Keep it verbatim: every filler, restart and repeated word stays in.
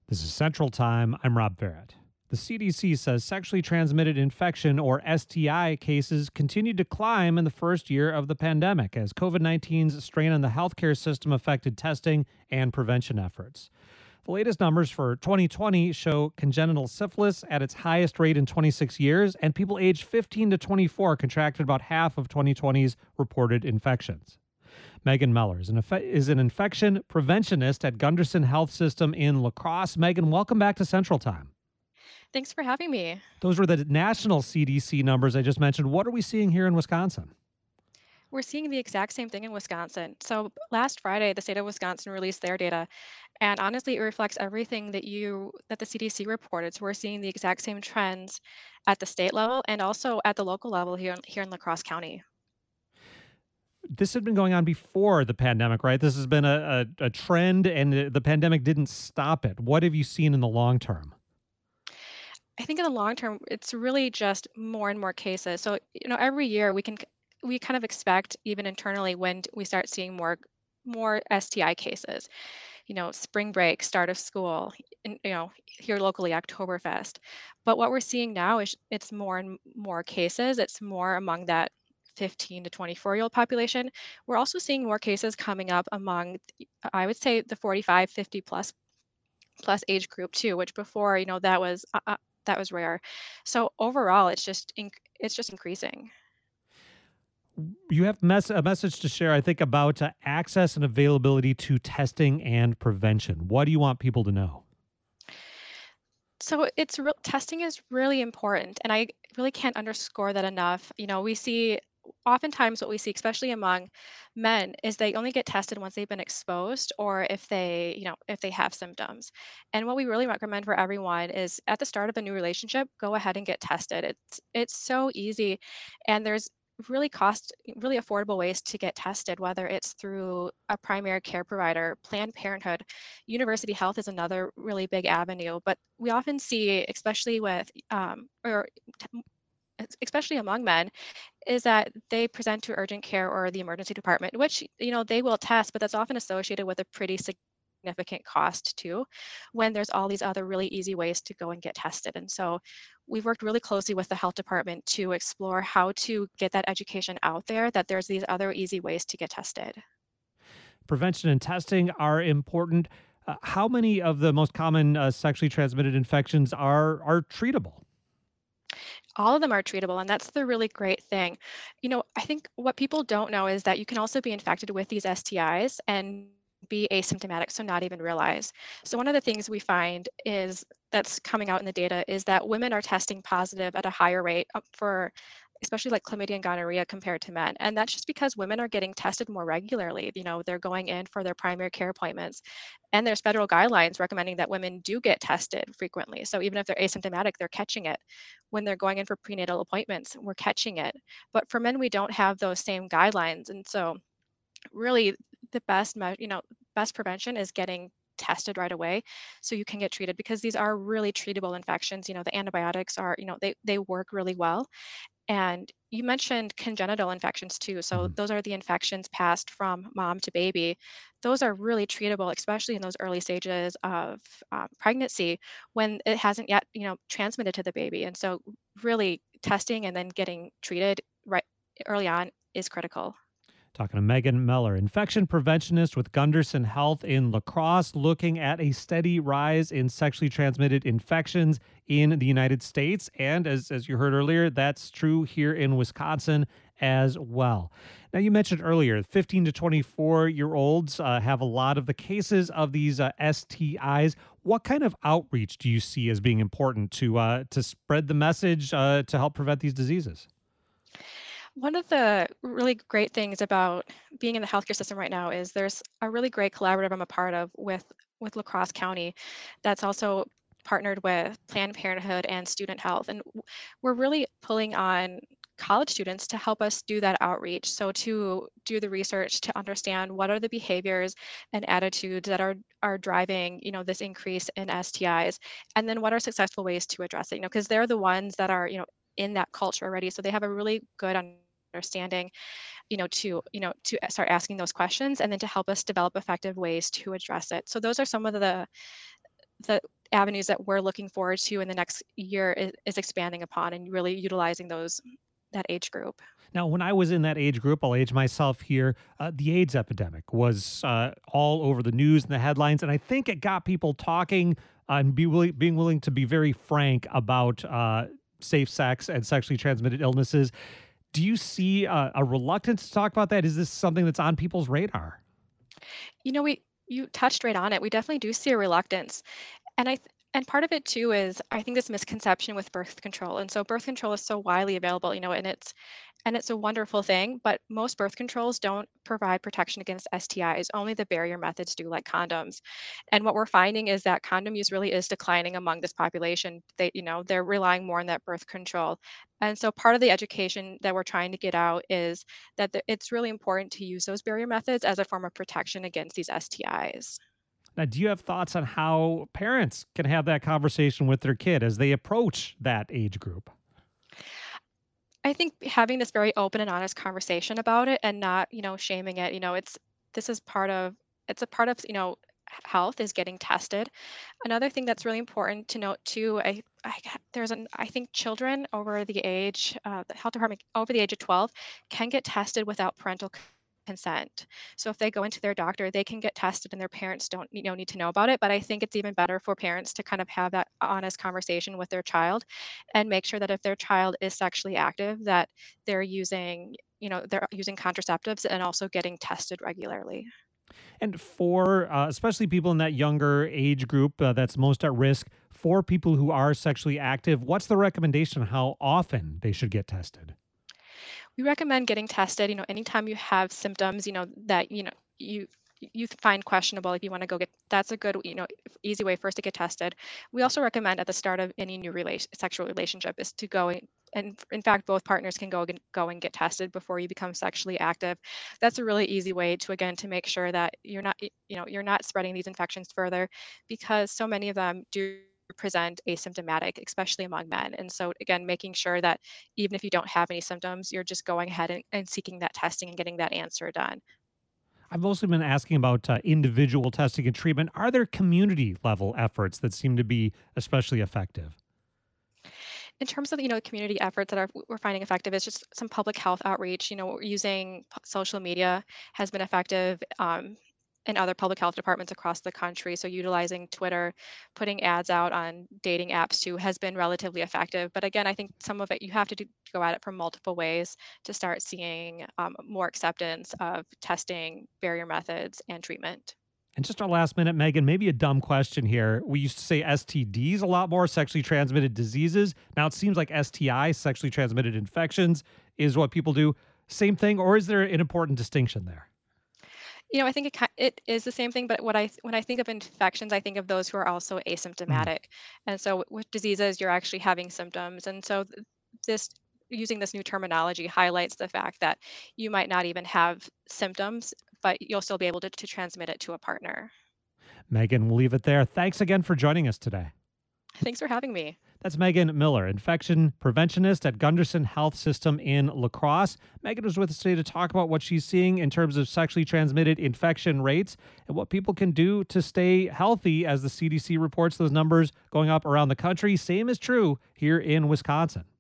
This is Central Time. I'm Rob Barrett. The C D C says sexually transmitted infection, or S T I, cases continued to climb in the first year of the pandemic as COVID nineteen's strain on the healthcare system affected testing and prevention efforts. The latest numbers for twenty twenty show congenital syphilis at its highest rate in twenty-six years, and people aged fifteen to twenty-four contracted about half of twenty twenty's reported infections. Megan Meller is an, is an infection preventionist at Gunderson Health System in La Crosse. Megan, welcome back to Central Time. Thanks for having me. Those were the national C D C numbers I just mentioned. What are we seeing here in Wisconsin? We're seeing the exact same thing in Wisconsin. So last Friday, the state of Wisconsin released their data, and honestly, it reflects everything that you that the C D C reported. So we're seeing the exact same trends at the state level and also at the local level here in, here in La Crosse County. This had been going on before the pandemic, right? This has been a, a, a trend, and the the pandemic didn't stop it. What have you seen in the long term? I think in the long term, it's really just more and more cases. So you know, every year we can we kind of expect even internally when we start seeing more more S T I cases. You know, spring break, start of school, and, you know, here locally, Oktoberfest. But what we're seeing now is it's more and more cases. It's more among that fifteen to twenty-four year old population. We're also seeing more cases coming up among, I would say, the forty-five, fifty plus plus age group too, which before, you know, that was uh, uh, that was rare. So overall, it's just inc- it's just increasing. You have mess- a message to share, I think, about uh, access and availability to testing and prevention. What do you want people to know? So it's real testing is really important, and I really can't underscore that enough. You know, we see oftentimes what we see, especially among men, is they only get tested once they've been exposed or if they, you know, if they have symptoms. And what we really recommend for everyone is at the start of a new relationship, go ahead and get tested. It's it's so easy, and there's really cost really affordable ways to get tested, whether it's through a primary care provider, Planned Parenthood. University Health is another really big avenue, but we often see, especially with um, or t- especially among men, is that they present to urgent care or the emergency department, which you know they will test, but that's often associated with a pretty significant cost too, when there's all these other really easy ways to go and get tested. And so we've worked really closely with the health department to explore how to get that education out there that there's these other easy ways to get tested. Prevention and testing are important. Uh, how many of the most common uh, sexually transmitted infections are are treatable? All of them are treatable, and that's the really great thing. You know, I think what people don't know is that you can also be infected with these S T Is and be asymptomatic, so not even realize. So one of the things we find is that's coming out in the data is that women are testing positive at a higher rate up for especially like chlamydia and gonorrhea compared to men. And that's just because women are getting tested more regularly. You know, they're going in for their primary care appointments. And there's federal guidelines recommending that women do get tested frequently. So even if they're asymptomatic, they're catching it. When they're going in for prenatal appointments, we're catching it. But for men, we don't have those same guidelines. And so really the best me- you know best prevention is getting tested right away so you can get treated because these are really treatable infections. You know, the antibiotics are, you know, they they work really well. And you mentioned congenital infections too. So Mhm. those are the infections passed from mom to baby. Those are really treatable, especially in those early stages of um, pregnancy when it hasn't yet, you know, transmitted to the baby. And so really testing and then getting treated right early on is critical. Talking to Megan Meller, infection preventionist with Gunderson Health in La Crosse, looking at a steady rise in sexually transmitted infections in the United States. And as, as you heard earlier, that's true here in Wisconsin as well. Now, you mentioned earlier, fifteen to twenty-four year olds uh, have a lot of the cases of these uh, S T Is. What kind of outreach do you see as being important to, uh, to spread the message uh, to help prevent these diseases? One of the really great things about being in the healthcare system right now is there's a really great collaborative I'm a part of with with La Crosse County that's also partnered with Planned Parenthood and Student Health. And w- we're really pulling on college students to help us do that outreach. So to do the research to understand what are the behaviors and attitudes that are are driving, you know, this increase in S T Is, and then what are successful ways to address it, you know, because they're the ones that are, you know, in that culture already. So they have a really good understanding, you know, to, you know, to start asking those questions and then to help us develop effective ways to address it. So those are some of the the avenues that we're looking forward to in the next year is, is expanding upon and really utilizing those that age group. Now, when I was in that age group, I'll age myself here, uh, the AIDS epidemic was uh, all over the news and the headlines. And I think it got people talking uh, and be willing, being willing to be very frank about uh, safe sex and sexually transmitted illnesses. Do you see uh, a reluctance to talk about that? Is this something that's on people's radar? You know, we you touched right on it. We definitely do see a reluctance. And I th- and part of it too is I think this misconception with birth control. And so birth control is so widely available, you know, and it's and it's a wonderful thing, but most birth controls don't provide protection against S T Is. Only the barrier methods do, like condoms. And what we're finding is that condom use really is declining among this population. They, you know, they're relying more on that birth control. And so part of the education that we're trying to get out is that the, it's really important to use those barrier methods as a form of protection against these S T Is. Now, do you have thoughts on how parents can have that conversation with their kid as they approach that age group? I think having this very open and honest conversation about it and not, you know, shaming it, you know, it's this is part of it's a part of, you know, h- health is getting tested. Another thing that's really important to note too, I, I ha- there's an I think children over the age, uh, the health department over the age of twelve can get tested without parental c- consent. So if they go into their doctor, they can get tested and their parents don't, you know, need to know about it. But I think it's even better for parents to kind of have that honest conversation with their child and make sure that if their child is sexually active, that they're using, you know, they're using contraceptives and also getting tested regularly. And for uh, especially people in that younger age group uh, that's most at risk, for people who are sexually active, what's the recommendation on how often they should get tested? We recommend getting tested, you know, anytime you have symptoms, you know, that, you know, you you find questionable, if you want to go get, that's a good, you know, easy way first to get tested. We also recommend at the start of any new relation, sexual relationship is to go and and in fact both partners can go and go and get tested before you become sexually active. That's a really easy way to, again, to make sure that you're not y- you know, you're not spreading these infections further, because so many of them do present asymptomatic, especially among men. And so again, making sure that even if you don't have any symptoms, you're just going ahead and, and seeking that testing and getting that answer done. I've mostly been asking about uh, individual testing and treatment. Are there community level efforts that seem to be especially effective? In terms of, you know, community efforts that are we're finding effective, is just some public health outreach. You know, using p- social media has been effective. Um, in other public health departments across the country. So utilizing Twitter, putting ads out on dating apps too has been relatively effective. But again, I think some of it you have to do, go at it from multiple ways to start seeing um, more acceptance of testing, barrier methods, and treatment. And just our last minute, Megan, maybe a dumb question here. We used to say S T Ds a lot more, sexually transmitted diseases. Now it seems like S T I, sexually transmitted infections, is what people do. Same thing, or is there an important distinction there? You know, I think it ki it is the same thing, but what I th- when I think of infections, I think of those who are also Mm. asymptomatic. And so with diseases, you're actually having symptoms. And so th- this using this new terminology highlights the fact that you might not even have symptoms, but you'll still be able to, to transmit it to a partner. Megan, we'll leave it there. Thanks again for joining us today. Thanks for having me. That's Megan Miller, infection preventionist at Gunderson Health System in La Crosse. Megan was with us today to talk about what she's seeing in terms of sexually transmitted infection rates and what people can do to stay healthy as the C D C reports those numbers going up around the country. Same is true here in Wisconsin.